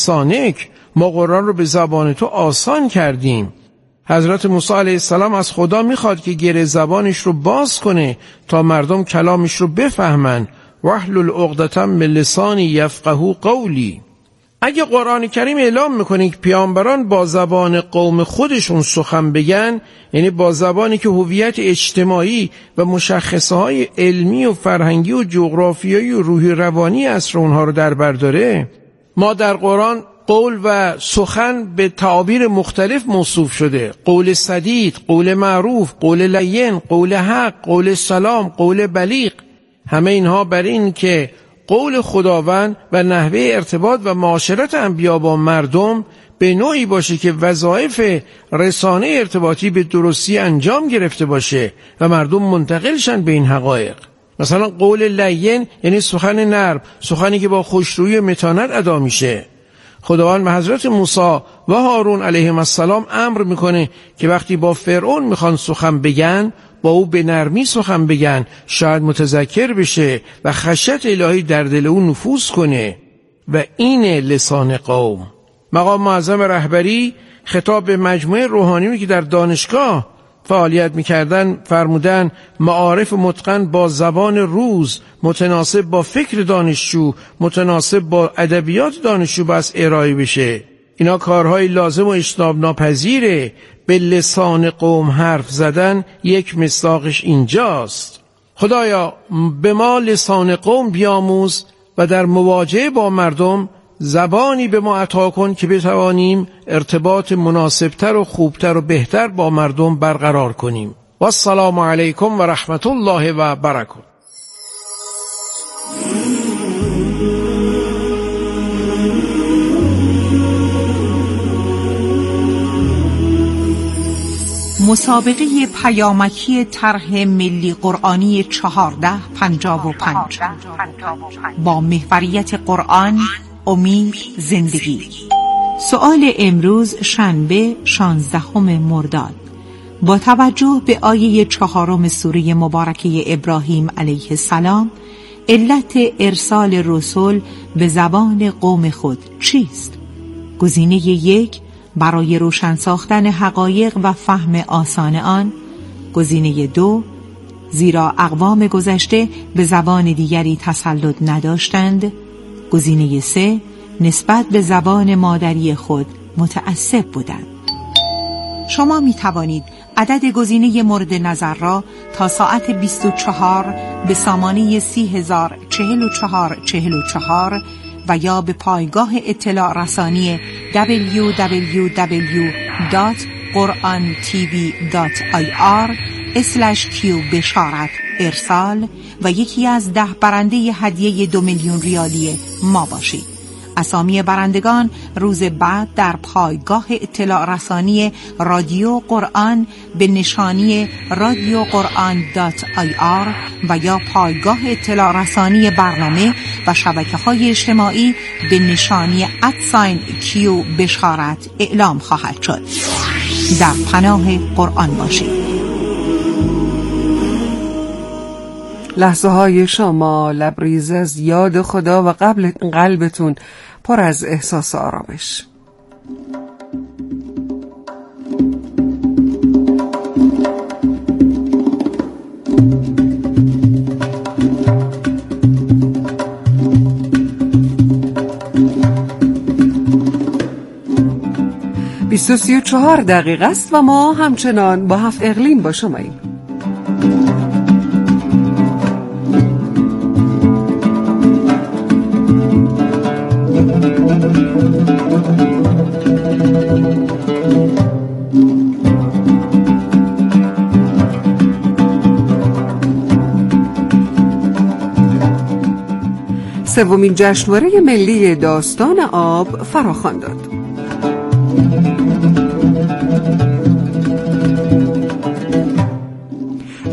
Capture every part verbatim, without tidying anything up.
سانک، ما قرآن رو به زبان تو آسان کردیم. حضرت موسی علیه السلام از خدا میخواد که گره زبانش رو باز کنه تا مردم کلامش رو بفهمن. واحلل عقدة من لسانی یفقهوا قولی. اگه قرآن کریم اعلام میکنه که پیامبران با زبان قوم خودشون سخن بگن، یعنی با زبانی که هویت اجتماعی و مشخصه های علمی و فرهنگی و جغرافیایی و روحی روانی اصر اونها رو در بر داره، ما در قرآن قول و سخن به تعابیر مختلف موصوف شده. قول سدید، قول معروف، قول لین، قول حق، قول سلام، قول بلیغ. همه اینها بر این که قول خداوند و نحوه ارتباط و معاشرت انبیا با مردم به نوعی باشه که وظایف رسانه ارتباطی به درستی انجام گرفته باشه و مردم منتقل شن به این حقایق. مثلا قول لین یعنی سخن نرم، سخنی که با خوشرویی و متانت ادا میشه. خداوند به حضرت موسی و هارون علیهم السلام امر میکنه که وقتی با فرعون میخوان سخن بگن، با او به نرمی سخن بگن، شاید متذکر بشه و خشیت الهی در دل او نفوذ کنه. و این لسان قوم. مقام معظم رهبری خطاب به مجموعه روحانیونی که در دانشگاه فعالیت میکردن فرمودن معارف متقن با زبان روز، متناسب با فکر دانشجو، متناسب با ادبیات دانشجو بس ارائه بشه. اینا کارهای لازم و اجتناب ناپذیره. به لسان قوم حرف زدن یک مصداقش اینجاست. خدایا به ما لسان قوم بیاموز و در مواجهه با مردم زبانی به ما عطا کن که بتوانیم ارتباط مناسبتر و خوبتر و بهتر با مردم برقرار کنیم. و السلام علیکم و رحمت الله و برکاته. مسابقه پیامکی طرح ملی قرآنی چهارده پنجاه و پنج با محوریت قرآن، امید، زندگی. سؤال امروز شنبه شانزدهم مرداد. با توجه به آیه چهارم سوره مبارکه ابراهیم علیه السلام، علت ارسال رسول به زبان قوم خود چیست؟ گزینه یک، برای روشن ساختن حقایق و فهم آسان آن. گزینه دو، زیرا اقوام گذشته به زبان دیگری تسلط نداشتند. گزینه سه، نسبت به زبان مادری خود متعصب بودند. شما می توانید عدد گزینه مورد نظر را تا ساعت بیست و چهار به سامانه سی هزار چهل و چهار چهل و چهار و یا به پایگاه اطلاع رسانی دبلیو دبلیو دبلیو دات قرآن تی وی دات آی آر اسلش کیو بشارت ارسال و یکی از ده برنده هدیه دو میلیون ریالی ما باشید. اسامی برندگان روز بعد در پایگاه اطلاع رسانی رادیو قرآن به نشانی رادیو قرآن دات آی آر و یا پایگاه اطلاع رسانی برنامه و شبکه‌های اجتماعی به نشانی ادساین کیو بشارت اعلام خواهد شد. در پناه قرآن باشید. لحظه های شما لبریز از یاد خدا و قبل قلبتون پر از احساس آرامش. بیست و سی و چهار دقیقه است و ما همچنان با هفت اقلیم با شماییم. سومین جشنواره ملی داستان آب فراخوان داد. این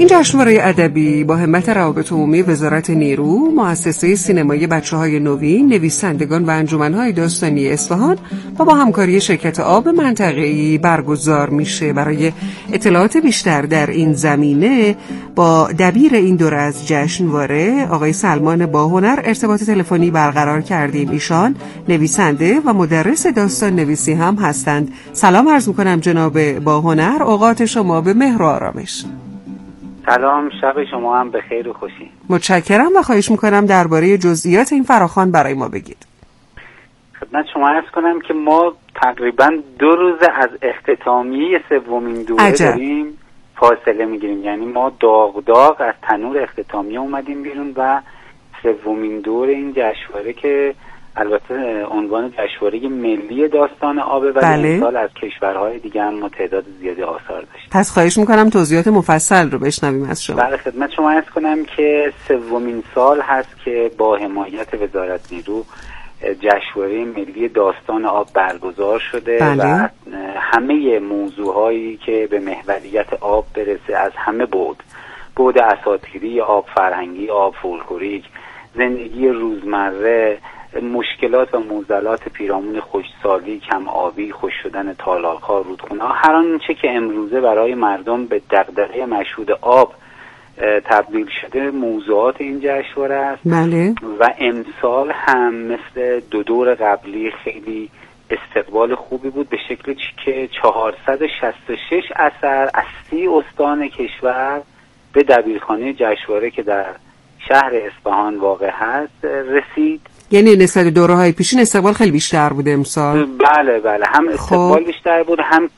این جشنواره ادبی با همت روابط عمومی وزارت نیرو، مؤسسه سینمایی بچه‌های نوین، نویسندگان و انجمن‌های داستانی اصفهان و با همکاری شرکت آب منطقه‌ای برگزار میشه. برای اطلاعات بیشتر در این زمینه با دبیر این دوره از جشنواره آقای سلمان باهنر ارتباط تلفنی برقرار کردیم. ایشان نویسنده و مدرس داستان نویسی هم هستند. سلام عرض می‌کنم جناب باهنر، اوقات شما به مهر و آرامش. سلام، شب شما هم به خیر و خوشی. متشکرم و خواهش میکنم درباره جزئیات این فراخوان برای ما بگید. خدمت شما عرض کنم که ما تقریبا دو روز از اختتامیه سومین دوره عجب. داریم فاصله میگیریم، یعنی ما داغ داغ از تنور اختتامیه اومدیم بیرون و سومین دوره این جشنواره که البته عنوان جشنواره ملی داستان آبه و بله. امسال از کشورهای دیگه هم ما تعداد زیادی آثار داشتیم. پس خواهش میکنم توضیحات مفصل رو بشنویم از شما. بله، خدمت شما عرض کنم که سومین سال هست که با حمایت وزارت نیرو جشنواره ملی داستان آب برگزار شده بله. و همه موضوعهایی که به محوریت آب برسه از همه بعد، بعد اساطیری آب، فرهنگی آب، فولکلوریک، زندگی روزمره، مشکلات و معضلات پیرامون خشکسالی، کم آبی، خشک شدن تالاب‌ها، رودخونه‌ها، هر آنچه که امروزه برای مردم به دغدغه مشهود آب تبدیل شده موضوعات این جشنواره است. بله. و امسال هم مثل دو دور قبلی خیلی استقبال خوبی بود، به شکلی که چهارصد و شصت و شش اثر از سی استان کشور به دبیرخانه جشنواره که در شهر اصفهان واقع هست رسید. یعنی نسبت دوره‌های پیشین استقبال خیلی بیشتر بود امسال. بله بله، هم استقبال بیشتر بود، هم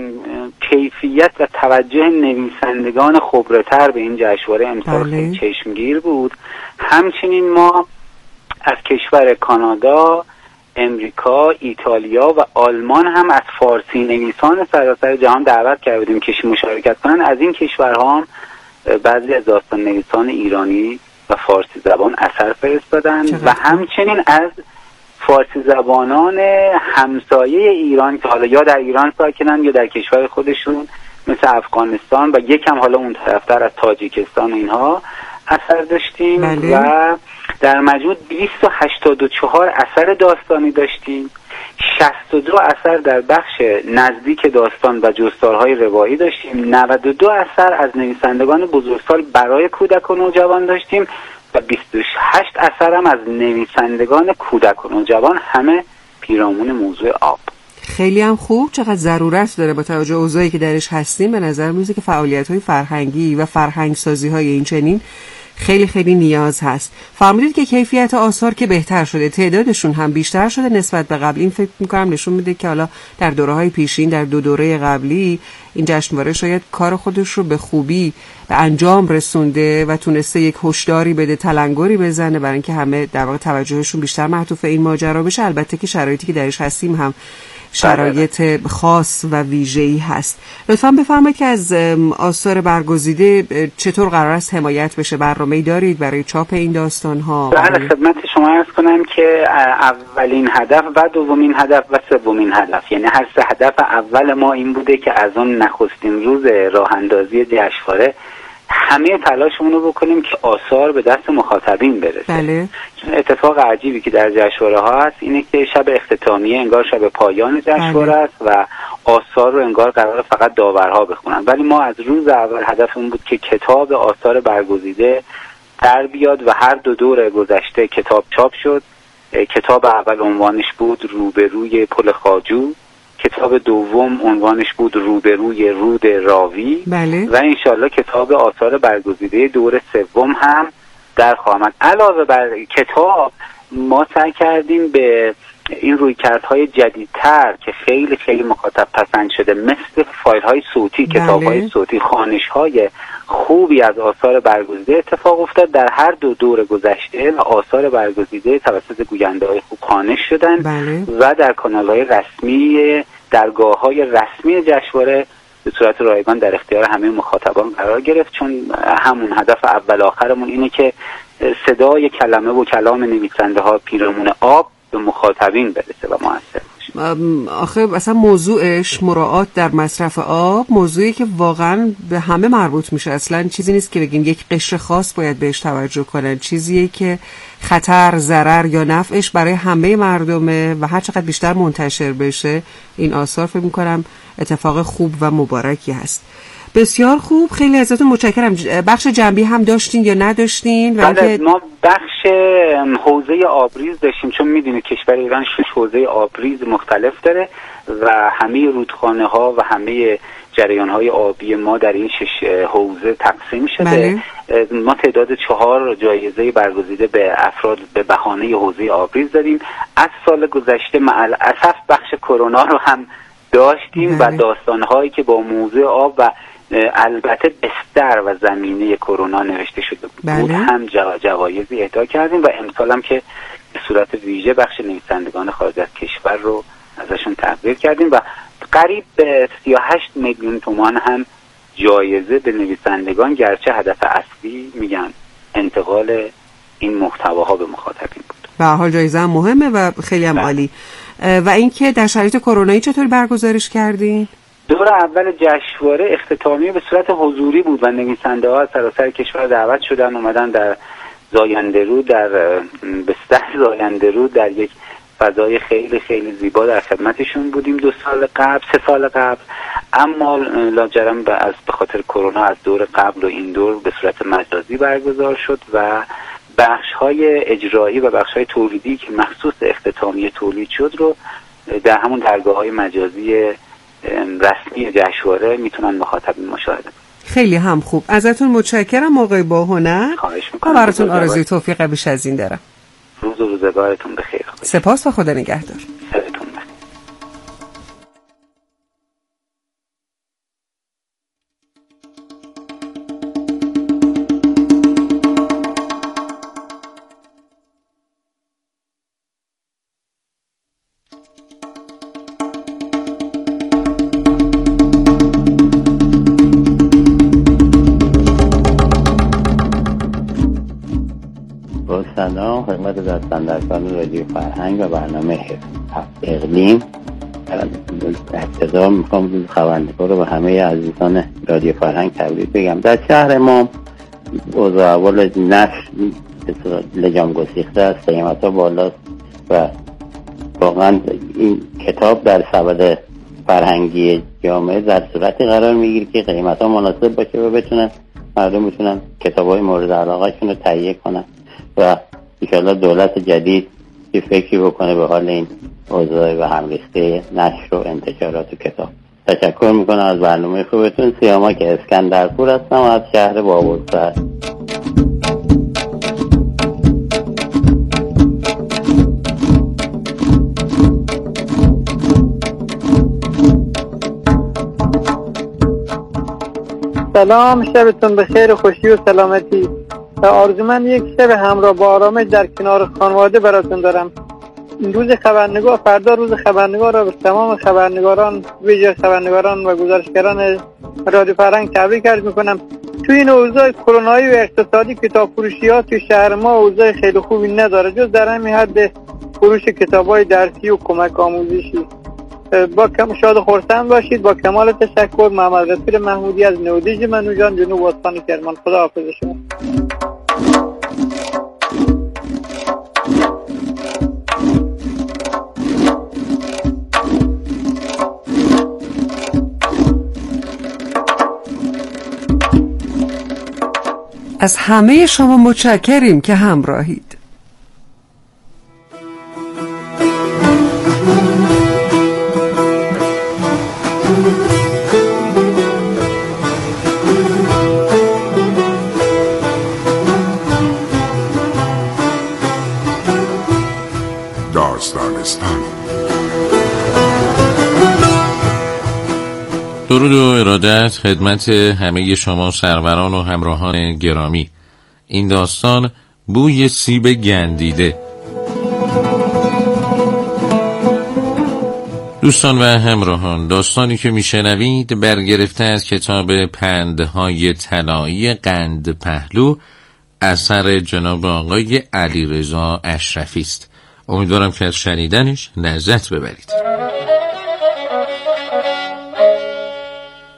کیفیت و توجه نویسندگان خبره‌تر به این جشنواره امسال بله. خیلی چشمگیر بود. همچنین ما از کشور کانادا، امریکا، ایتالیا و آلمان هم از فارسی نویسان سراسر جهان دعوت کردیم که مشارکت کنن. از این کشورها هم بعضی از داستان نویسان ایرانی و فارسی زبان اثر فرستادن و همچنین از فارسی زبانان همسایه ایران که حالا یا در ایران ساکنن یا در کشور خودشون مثل افغانستان و یکم حالا اون طرفتر از تاجیکستان اینها اثر داشتیم. بله. و در مجموع دویست و هشتاد و چهار اثر داستانی داشتیم، شصت و دو اثر در بخش نزدیک داستان و جستارهای روایی داشتیم، نود و دو اثر از نویسندگان بزرگسال برای کودک و نوجوان داشتیم و بیست و هشت اثر هم از نویسندگان کودک و نوجوان، همه پیرامون موضوع آب. خیلی هم خوب. چقدر ضرورت داره با توجه اوضاعی که درش هستیم. به نظر میاد که فعالیت‌های فرهنگی و فرهنگ سازی‌های این چنین خیلی خیلی نیاز هست. فرمودید که کیفیت آثار که بهتر شده، تعدادشون هم بیشتر شده نسبت به قبل. این فکر می‌کنم نشون میده که حالا در دوره‌های پیشین، در دو دوره قبلی، این جشنواره شاید کار خودش رو به خوبی به انجام رسونده و تونسته یک هشداری بده، تلنگری بزنه برای اینکه همه در واقع توجهشون بیشتر معطوف این ماجرا بشه. البته که شرایطی که درش هستیم هم شرایط خاص و ویژه‌ای هست. لطفاً بفرمایید که از آثار برگزیده چطور قرار است حمایت بشه؟ برنامه‌ای دارید برای چاپ این داستان‌ها؟ بله، خدمت شما عرض کنم که اولین هدف و دومین هدف و سومین هدف، یعنی هر سه هدف اول ما این بوده که از اون نخستین روز راه اندازی جشنواره همه تلاشمون رو بکنیم که آثار به دست مخاطبین برسه. بله. اتفاق عجیبی که در جشنواره ها هست اینه که شب اختتامیه انگار شب پایان جشنواره است و آثار رو انگار قرار فقط داورها بخونن، ولی ما از روز اول هدفمون بود که کتاب آثار برگزیده در بیاد و هر دو دور گذشته کتاب چاپ شد. کتاب اول عنوانش بود روبروی پل خواجو، کتاب دوم عنوانش بود روبروی رود راوی. بله. و انشالله کتاب آثار برگزیده دور سوم هم در خواهد. علاوه بر کتاب ما سعی کردیم به این رویکردهای جدیدتر که خیلی خیلی مخاطب پسند شده مثل فایل های صوتی، بله. کتاب های صوتی، خوانش های خوبی از آثار برگزیده اتفاق افتاد در هر دو دور گذشته و آثار برگزیده توسط گوینده های خوب خوانش شدن. بله. و در کانال های رسمی، درگاه های رسمی جشنواره به صورت رایگان در اختیار همه مخاطبان قرار گرفت، چون همون هدف اول آخرمون اینه که صدای کلمه و کلام نویسنده ها پیرامون آب به مخاطبین برسه و موثر باشه. آخه اصلا موضوعش مراعات در مصرف آب موضوعی که واقعا به همه مربوط میشه. اصلا چیزی نیست که بگین یک قشر خاص باید بهش توجه کنن، چیزیه که خطر، ضرر یا نفعش برای همه مردمه و هر چقدر بیشتر منتشر بشه این آثار فکر میکنم اتفاق خوب و مبارکی هست. بسیار خوب، خیلی ازتون متشکرم. بخش جنبی هم داشتین یا نداشتین؟ بله، ما بخش حوزه آبریز داشتیم، چون میدونید کشور ایران شش حوزه آبریز مختلف داره و همه رودخانه ها و همه جریان های آبی ما در این شش حوزه تقسیم شده. بله. ما تعداد چهار جایزه برگزیده به افراد به بهانه حوزه آبریز داریم. از سال گذشته مع الاسف بخش کرونا رو هم داشتیم. بله. و داستان‌هایی که با موضوع آب و البته بستر و زمینه کرونا نوشته شده بود. بله. هم جو... جوایزی اهدا کردیم و امسال هم که به صورت ویژه بخش نویسندگان خارج از کشور رو ازشون تقدیر کردیم و قریب به سی و هشت میلیون تومان هم جایزه به نویسندگان، گرچه هدف اصلی میگن انتقال این محتواها به مخاطبین بود. به هر حال جایزه هم مهمه و خیلی هم عالی. و اینکه در شرایط کرونایی چطور برگزارش کردین؟ دور اول جشنواره اختتامیه به صورت حضوری بود و نویسنده ها از سراسر کشور دعوت شدن اومدن در زاینده‌رود، در بستر زاینده‌رود در یک فضای خیلی خیلی زیبا در خدمتشون بودیم دو سال قبل سه سال قبل. اما لاجرم به از به خاطر کرونا از دور قبل و این دور به صورت مجازی برگزار شد و بخش‌های اجرایی و بخش‌های تولیدی که مخصوص اختتامیه تولید شد رو در همون درگاه‌های مجازی رسمی جشنواره میتونن مخاطبین مشاهده کنن. خیلی هم خوب، ازتون متشکرم آقای باهنر. خواهش می‌کنم. براتون آرزوی توفیق بیش از این دارم. روز و روزگارتون بخیر. سپاس و خدا نگهدار. سلام خدمت دستاندرکان رادیو فرهنگ و برنامه اقلیم. ابتدا میخوام روز خبرنگار رو به همه عزیزان رادیو فرهنگ تبریک بگم. در شهر ما اوضاع احوال نشر لجام گسیخته است، قیمت‌ها بالاست و واقعا این کتاب در سبد فرهنگی جامعه در صورتی قرار میگیره که قیمت‌ها مناسب باشه و بتونن مردم بتونن کتاب‌های مورد علاقه‌شون رو تهیه کنن و انشاءالله دولت جدید یه فکری بکنه به حال این اوضاع و همریخته نشر و انتشارات و کتاب. تشکر میکنم از برنامه خوبتون. سیامک اسکندرپور هستم از شهر بابلسر. سلام، شبتون بخیر و خوشی و سلامتی. آرزومند یک شب همراه با آرامش در کنار خانواده براتون دارم. روز خبرنگار، فردا روز خبرنگار را به تمام خبرنگاران، ویژه خبرنگاران و گزارشگران رادیو فرهنگ تبریک عرض میکنم. توی این اوضاع کرونایی و اقتصادی کتاب فروشی ها توی شهر ما اوضاع خیلی خوبی نداره، جز در همین حد فروش کتاب‌های درسی و کمک آموزشی. با کم شاد و خرسند باشید. با کمال تشکر، محمد رفیق محمودی از نودیج منوجان، جنوب استان کرمان. خدا حافظ شما. از همه شما متشکریم که همراهید. داستانستان. درود و ارادت خدمت همه شما سروران و همراهان گرامی. این داستان بوی سیب گندیده. دوستان و همراهان، داستانی که میشنوید برگرفته از کتاب پندهای طلایی قند پهلو اثر جناب آقای علیرضا اشرفی است. امیدوارم که از شنیدنش لذت ببرید.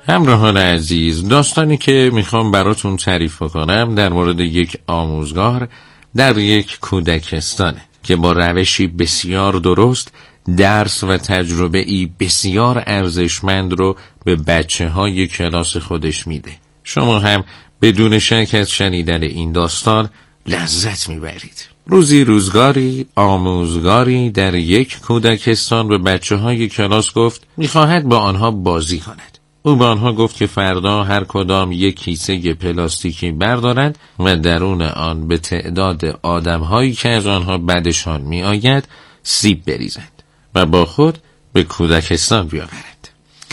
همراهان عزیز، داستانی که میخوام براتون تعریف کنم در مورد یک آموزگار در یک کودکستانه که با روشی بسیار درست درس و تجربه ای بسیار ارزشمند رو به بچه های کلاس خودش میده. شما هم بدون شک از شنیدن این داستان لذت میبرید. روزی روزگاری آموزگاری در یک کودکستان به بچه های کلاس گفت میخواهد با آنها بازی کند. او به آنها گفت که فردا هر کدام یک کیسه پلاستیکی بردارند و درون آن به تعداد آدم‌هایی که از آنها بدشان میآید سیب بریزند و با خود به کودکستان بیاورند.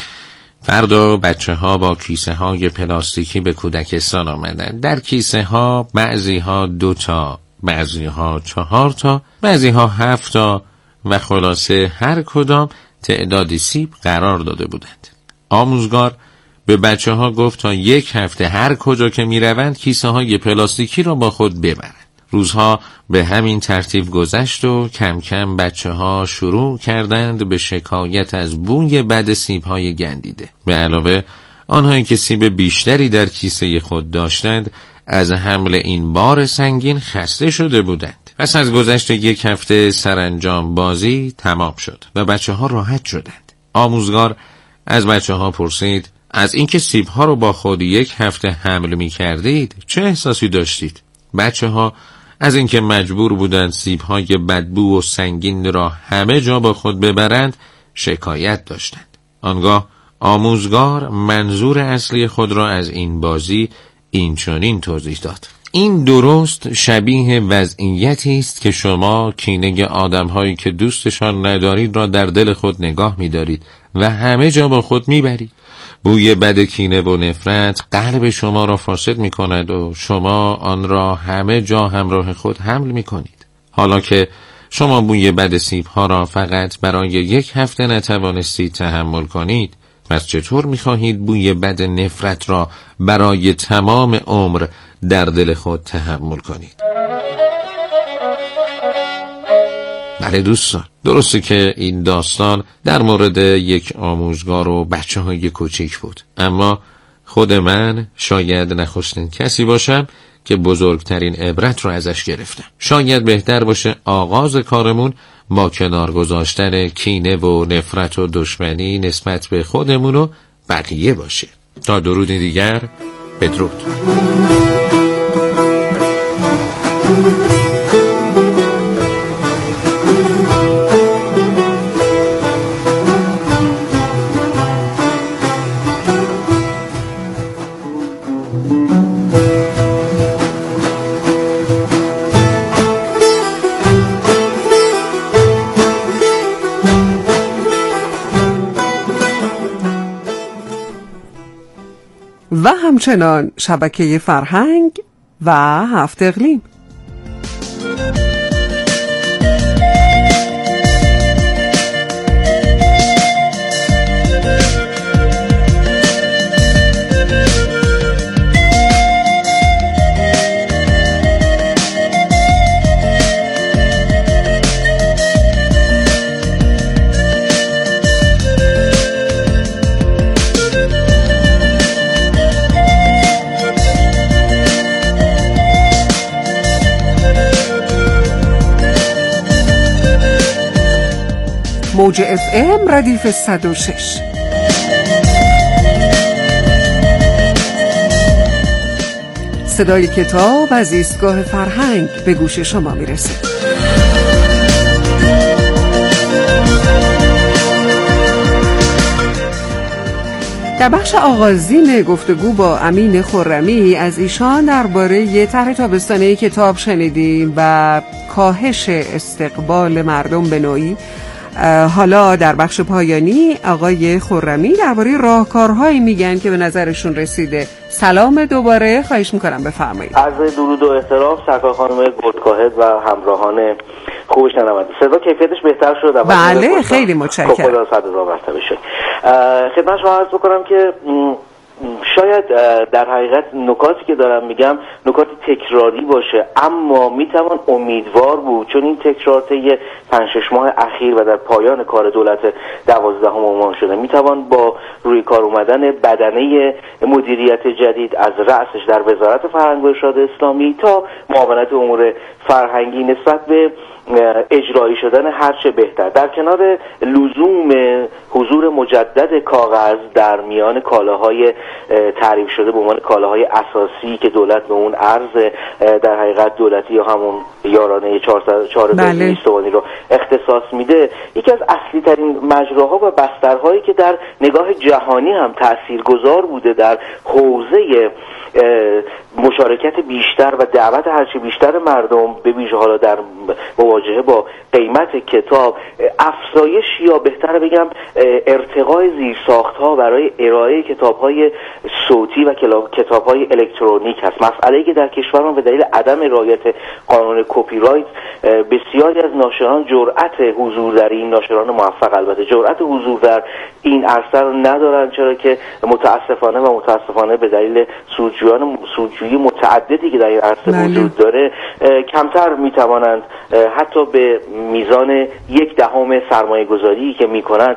فردا بچه ها با کیسه های پلاستیکی به کودکستان آمدند. در کیسه ها بعضی ها دو تا، بعضی ها چهار تا، بعضی ها هفت تا و خلاصه هر کدام تعدادی سیب قرار داده بودند. آموزگار به بچه ها گفت تا یک هفته هر کجا که می روند کیسه های پلاستیکی را با خود ببرند. روزها به همین ترتیب گذشت و کم کم بچه ها شروع کردند به شکایت از بوی بد سیب های گندیده. به علاوه آنهایی که سیب بیشتری در کیسه خود داشتند از حمل این بار سنگین خسته شده بودند. پس از گذشت یک هفته سرانجام بازی تمام شد و بچه ها راحت شدند. آموزگار از بچه ها پرسید از اینکه سیب ها رو با خود یک هفته حمل می کردید چه احساسی داشتید؟ بچه ها از اینکه مجبور بودند سیب های بدبو و سنگین را همه جا با خود ببرند شکایت داشتند. آنگاه آموزگار منظور اصلی خود را از این بازی این چنین توضیح داد: این درست شبیه وضعیتی است که شما کینه آدم‌هایی که دوستشان ندارید را در دل خود نگاه می‌دارید و همه جا با خود می‌برید. بوی بد کینه و نفرت قلب شما را فاسد می‌کند و شما آن را همه جا همراه خود حمل می‌کنید. حالا که شما بوی بد سیب‌ها را فقط برای یک هفته نتوانستید تحمل کنید، پس چطور می‌خواهید بوی بد نفرت را برای تمام عمر در دل خود تحمل کنید؟ بله دوستان، درسته که این داستان در مورد یک آموزگار و بچه های کوچیک بود، اما خود من شاید نخستین کسی باشم که بزرگترین عبرت رو ازش گرفتم. شاید بهتر باشه آغاز کارمون با کنار گذاشتن کینه و نفرت و دشمنی نسبت به خودمون و بقیه باشه. تا درود دیگر، بدرود. و همچنان شبکه فرهنگ و هفت اقلیم. موج اف ام ردیف صد و شش. صدای کتاب از ایستگاه فرهنگ به گوش شما میرسه. در بخش آغازین گفتگو با امین خرمی از ایشان درباره طرح تابستانه کتاب شنیدیم و کاهش استقبال مردم به نوعی. حالا در بخش پایانی آقای خرمی درباره راهکارهایی میگن که به نظرشون رسیده. سلام دوباره، خواهش میکنم بفرمایید. عرض درود و احترام سرکار خانم گلدکاهد و همراهان خوب شنونده. صدا کیفیتش بهتر شد؟ بله خیلی متشکرم. خدا صد هزار مرتبه شد. خدمت شما عرض بکنم که شاید در حقیقت نکاتی که دارم میگم نکات تکراری باشه، اما میتوان امیدوار بود، چون این تکرار طی پنج شش ماه اخیر و در پایان کار دولت دوازدهم عنوان شده، میتوان با روی کار اومدن بدنه مدیریت جدید از رأسش در وزارت فرهنگ و ارشاد اسلامی تا معاونت امور فرهنگی نسبت به اجرایی شدن هرچه بهتر، در کنار لزوم حضور مجدد کاغذ در میان کالاهای تعریف شده به عنوان کالاهای اساسی که دولت به اون ارز در حقیقت دولتی یا همون یارانه چهار هزار استوانی رو اختصاص میده، یکی از اصلی ترین مجراها و بسترهایی که در نگاه جهانی هم تاثیرگذار بوده در حوزه مشارکت بیشتر و دعوت هرچی بیشتر مردم به ویژه حالا در مواجهه با قیمت کتاب، افزایش یا بهتر بگم ارتقای زیرساخت‌ها برای ارائه کتاب‌های صوتی و کتاب‌های الکترونیک هست. مسئله‌ای که در کشور ما به دلیل عدم رعایت قانون کپی رایت بسیاری از ناشران جرأت حضور در این ناشران موفق البته جرأت حضور در این عرصه رو ندارن، چرا که متاسفانه و متاسفانه به دلیل سودجویان سودجویی متعددی که در این عرصه وجود داره کمتر میتوانند حتی به میزان یک دهم سرمایه گذاری که میکنند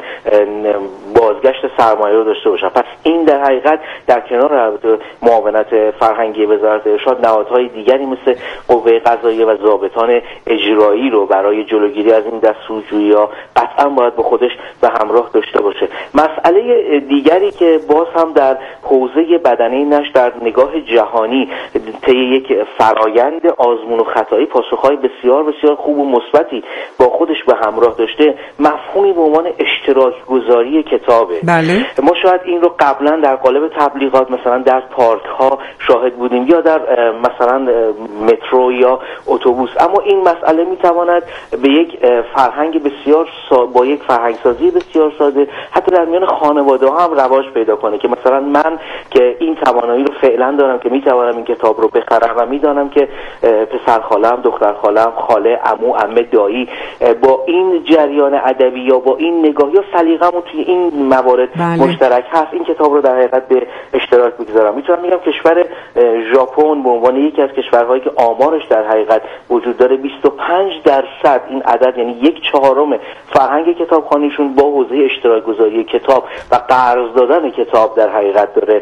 بازگشت سرمایه رو داشته باشن. پس این در حقیقت در کنار معاونت فرهنگی وزارت ارشاد نهادهای دیگری مثل قوه قضاییه و ضابطان اجرایی رو برای جلوگیری از این دست سودجویی‌ها قطعا باید به خودش به همراه داشته باشه. مسئله دیگری که باز هم در حوزه بدنه نشر در نگاه جهانی طی یک فرایند آزمون و خطایی پاسخهای بسیار بسیار خوب و مثبتی با خودش به همراه داشته، مفهومی به عنوان اشتراک گذاری کتابه. بله. ما شاید این رو قبلا در قالب تبلیغات مثلا در پارک ها شاهد بودیم یا در مثلا مترو یا اتوبوس، اما این مسئله میتواند به یک فرهنگ بسیار سا... با یک فرهنگ سازی بسیار ساده حتی در میان خانواده ها هم رواج پیدا کنه که مثلا من که این توانایی رو فعلا دارم که میتوانم این کتاب رو بخرم و میدانم که پسر خالم، دختر خالم، خاله، عمو، عمه، دایی با این جریان ادبی یا با این نگاه یا سلیقه‌مون توی این موارد بله. مشترک هست، این کتاب رو در حقیقت به اشتراک بگذارم. میتونم میگم کشور ژاپن به عنوان یکی از کشورهایی که آمارش در حقیقت وجود داره بیست و پنج درصد این عدد یعنی یک چهارم فرهنگ کتابخوانیشون با حوزه اشتراک گذاری کتاب و قرض دادن کتاب در حقیقت داره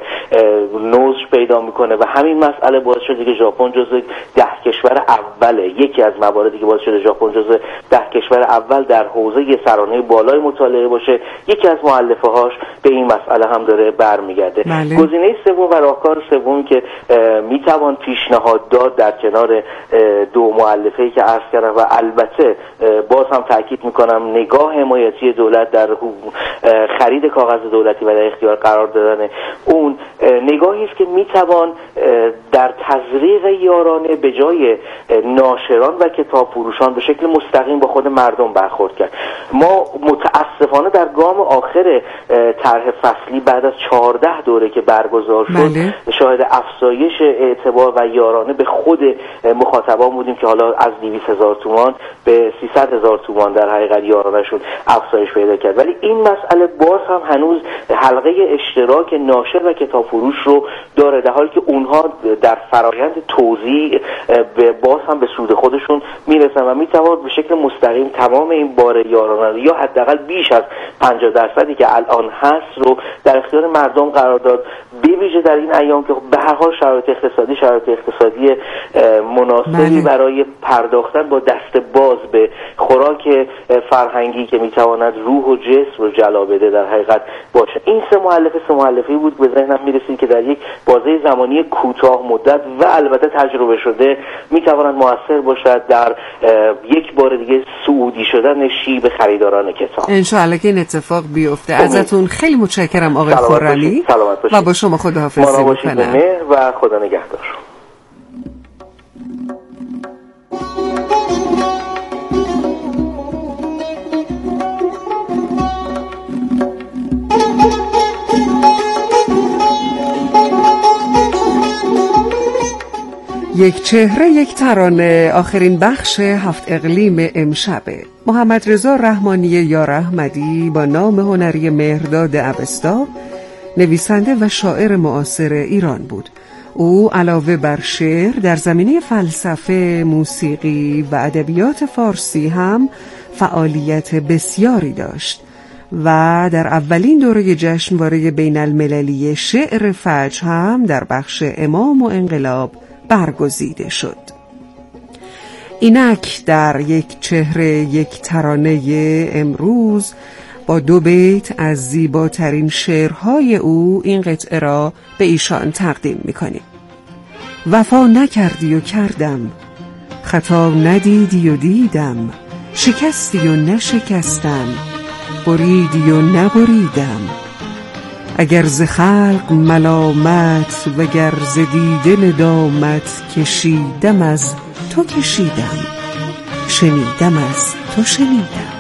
نوش پیدا میکنه و همین مسئله باعث شده که ژاپن جزو ده کشور اوله، یکی از مواردی که باعث شده ژاپن جزو ده کشور اول در حوزه سرانه بالای مطالعه باشه، یکی از مؤلفه هاش به این مسئله هم داره برمیگرده. بله. گزینه سوم و راهکار سوم که میتوان پیشنهاد داد در کنار دو مؤلفه‌ای که عرض کردم و البته باز هم تاکید میکنم نگاه حمایتی دولت در خرید کاغذ دولتی و در اختیار قرار دادن اون نگاهی است که میتوان در تزریق یارانه به جای ناشران و کتاب فروشان به شکل مستقیم با خود مردم برخورد کرد. ما متاسفانه در گام آخر طرح فصلی بعد از چهارده دوره که برگزار شد بله. شاهد افزایش اعتبار و یارانه به خود مخاطبان بودیم که حالا از دویست هزار تومان به سیصد هزار تومان در حقیقت یارانهشون افزایش پیدا کرد، ولی این مسئله باز هم هنوز حلقه اشتراک ناشر و کتاب فروش رو داره، در حالی که اونها در فرایند توزیع باز هم به سود خودشون میرسن و میتوان به شکل مستقیم تمام این بار یارانه یا حداقل بیش از پنجاه درصدی که الان هست رو در اختیار مردم قرار داد، به ویژه در این ایام که به هر حال شرایط اقتصادی شرایط اقتصادی مناسبی برای پرداختن با دست باز به خوراک فرهنگی که میتواند روح و جسم رو جلا بده در حقیقت باشه. این سه مؤلفه سه مؤلفه‌ای بود به ذهنم میرسید که در یک بازه زمانی کوتاه مدت و البته تجربه شده میتواند موثر باشد در یک بار دیگه سعودی شدن شیب خریداران کتاب. ان شاء الله که این اتفاق بیفته. ازتون خیلی متشکرم آقای خرمی و با شما خداحافظی میکنم و خدا نگهدار. یک چهره یک ترانه آخرین بخش هفت اقلیم امشبه. محمد رضا رحمانی یار احمدی با نام هنری مهرداد اوستا نویسنده و شاعر معاصر ایران بود. او علاوه بر شعر در زمینه فلسفه، موسیقی و ادبیات فارسی هم فعالیت بسیاری داشت و در اولین دوره جشنواره بین المللی شعر فجر هم در بخش امام و انقلاب برگزیده شد. اینک در یک چهره یک ترانه امروز با دو بیت از زیباترین شعرهای او این قطعه را به ایشان تقدیم می‌کنیم. وفا نکردی و کردم، خطا ندیدی و دیدم، شکستی و نشکستم، بریدی و نبریدم. اگر ز خلق ملامت وگر ز دیده ندامت کشیدم از تو کشیدم، شنیدم از تو شنیدم.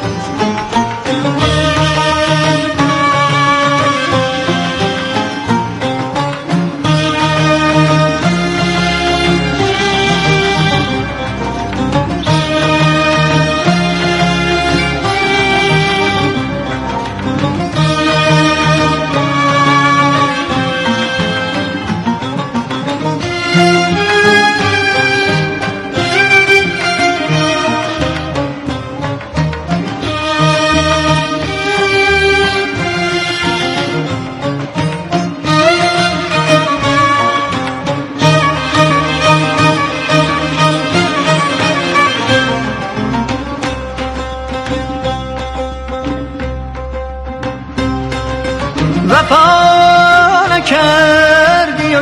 وفا نکردی و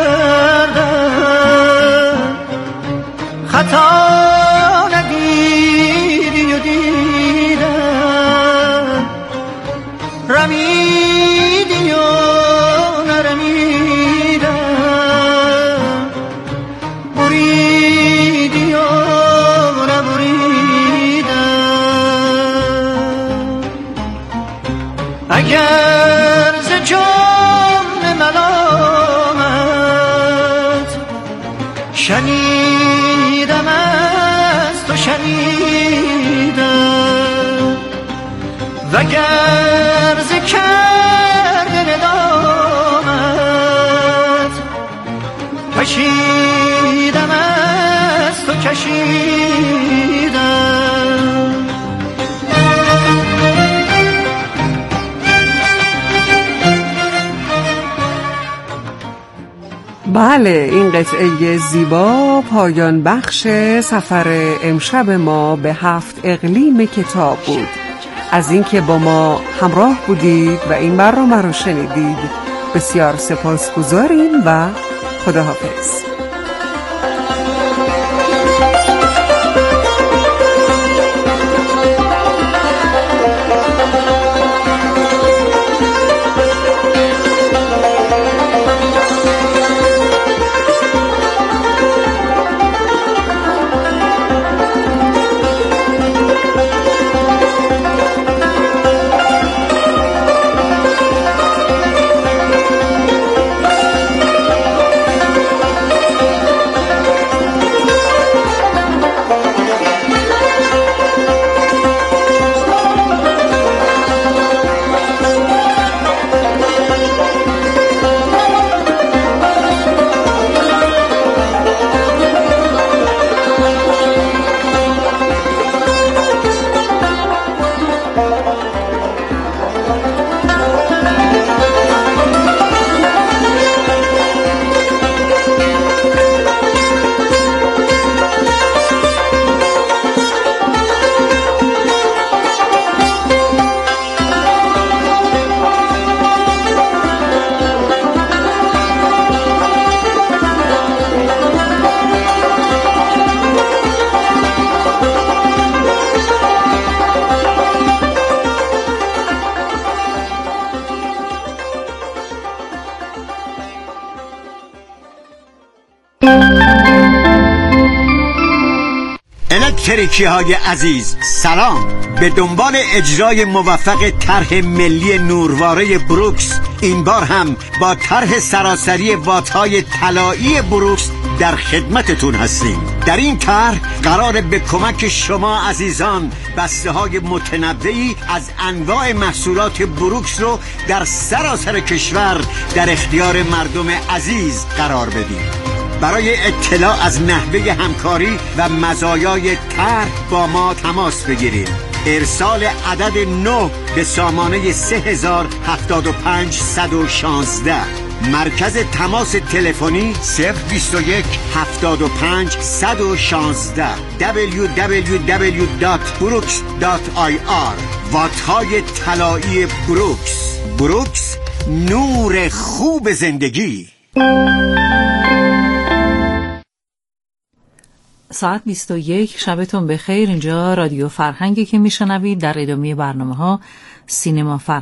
کردم، خطا ندیدی و دیدم، رمیدی و نرمیدم، بریدی و نبریدم. اگر جام ملامت شنیدم از تو شنیدم، وگر ز کرده ندامت کشیدم از تو کشیدم. بله، این قطعه زیبا پایان بخش سفر امشب ما به هفت اقلیم کتاب بود. از اینکه با ما همراه بودید و این برنامه رو شنیدید بسیار سپاسگزاریم و خداحافظ. الکتریکی های عزیز سلام. به دنبال اجرای موفق طرح ملی نورواره بروکس، این بار هم با طرح سراسری وات‌های طلایی بروکس در خدمتتون هستیم. در این طرح قراره به کمک شما عزیزان بسته های متنوعی از انواع محصولات بروکس رو در سراسر کشور در اختیار مردم عزیز قرار بدیم. برای اطلاع از نحوه همکاری و مزایای طرح با ما تماس بگیرید. ارسال عدد نه به سامانه سه هزار هفتاد و پنج صد و شانزده. مرکز تماس تلفنی صفر بیست و یک هفتاد و پنج صد و شانزده. دبلیو دبلیو دبلیو دات بروکس دات آی آر. واتهای طلایی بروکس. بروکس، نور خوب زندگی. ساعت بیست و یک، شبتون بخیر. اینجا رادیو فرهنگی که میشنوید. در ادامه برنامه ها سینما فرهنگ